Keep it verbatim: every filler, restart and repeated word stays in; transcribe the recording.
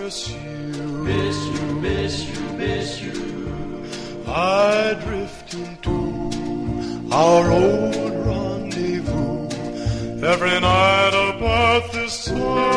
miss you, miss you, miss you, miss you. I drift into our old rendezvous every night about this time.